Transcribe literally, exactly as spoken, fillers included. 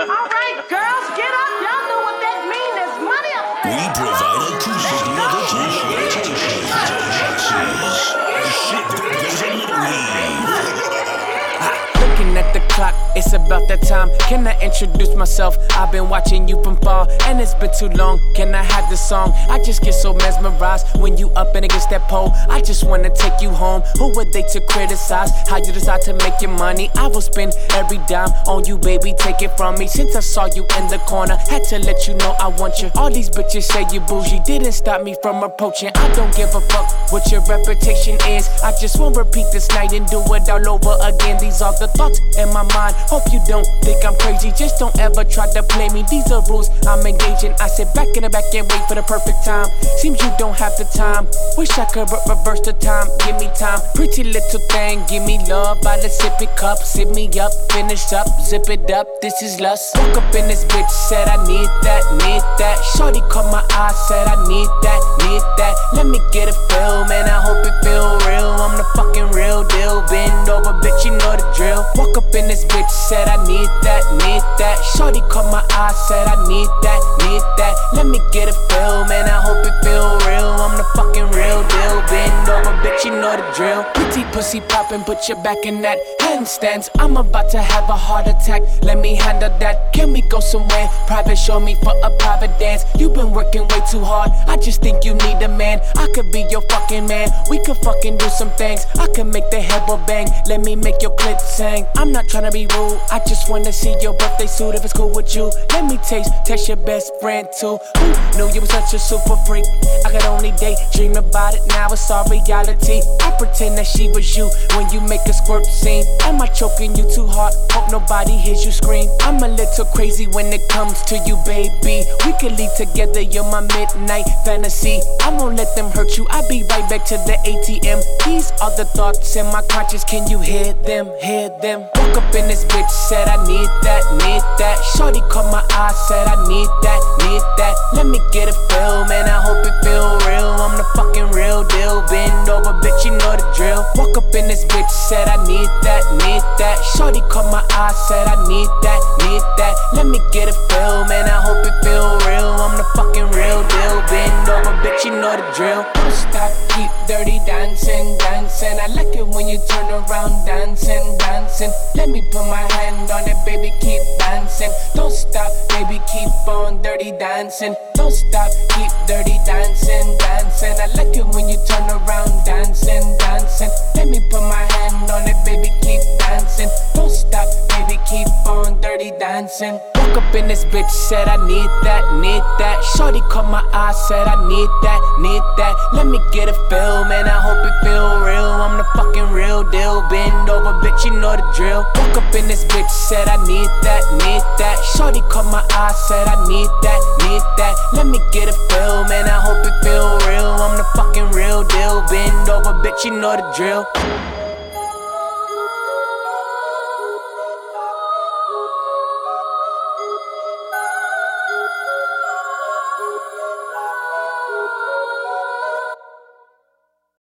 Alright, girls, get up. Y'all know what that means. There's money up there. We provide acoustic levitation. Shit goes a little weave. Looking at the clock, it's about that time. Can I introduce myself? I've been watching you from far, and it's been too long. Can I have the song? I just get so mesmerized when you up and against that pole. I just wanna take you home. Who were they to criticize how you decide to make your money? I will spend every dime on you, baby. Take it from me. Since I saw you in the corner, had to let you know I want you. All these bitches say you bougie, didn't stop me from approaching. I don't give a fuck what your reputation is. I just won't repeat this night and do it all over again. These are the thoughts in my mind. Hope you don't think I'm crazy. Just don't ever try to play me. These are rules I'm engaging. I sit back in the back and wait for the perfect time. Seems you don't have the time. Wish I could re- reverse the time. Give me time. Pretty little thing. Give me love by the sippy cup. Sip me up. Finish up. Zip it up. This is lust. Woke up in this bitch. Said I need that. Need that. Shorty caught my eye. Said I need that. Need that. Let me get a feel. Man, I hope it feel real. I'm the fucking real deal. Bend over, bitch. You know the drill. Walk up in this bitch, said I need that, need that. Shorty caught my eye, said I need that, need that. Let me get a feel, man, I hope it feel real. I'm the fucking real deal. Bend over, bitch, you know the drill. Pretty pussy poppin', put your back in that handstands. I'm about to have a heart attack, let me handle that. Can we go somewhere private, show me for a private dance? You've been working way too hard, I just think you need a man. I could be your fucking man, we could fucking do some things. I could make the headboard bang, let me make your clit sing. I'm not tryna be rude, I just wanna see your birthday suit if it's cool with you. Let me taste, taste your best friend too. Who knew you was such a super freak? I could only daydream about it, now it's all reality. I pretend that she was you when you make a squirt scene. Am I choking you too hard? Hope nobody hears you scream. I'm a little crazy when it comes to you, baby. We could leave together, you're my midnight fantasy. I won't let them hurt you, I'll be right back to the A T M. These are the thoughts in my conscience, can you hear them, hear them? Woke up in this bitch, said I need that, need that. Shorty caught my eye, said I need that, need that. Let me get a feel, man, I hope it feel real. I'm the fucking real deal. Bend over, bitch, you know the drill. Walk up in this bitch, said I need that, need that. Shorty caught my eye, said I need that, need that. Let me get a feel, man, I hope it feel real. I'm the fucking real deal. Bend over, bitch, you know the drill. Don't stop, keep dirty dancing, dancing. I like it when you turn around dancing, dancing. Let me put my hand on it, baby, keep dancing. Don't stop, baby, keep on dirty dancing. Don't stop, keep dirty dancing, dancing. I like it when you turn around dancing, dancing. Let me put my hand on it, baby, keep dancing. Don't stop, baby, keep on dirty dancing. Woke up in this bitch, said I need that, need that. Shorty caught my eye, said I need that, need that. Let me get a feel, man, I hope it feel real. I'm the fucking real deal. Bend over, bitch, you know the drill. Woke up in this bitch, said I need that, need that. Shorty caught my eye, said I need that, need that. Let me get a feel, man, I hope it feel real. I'm the fucking real deal. Bend over, bitch, you know the drill.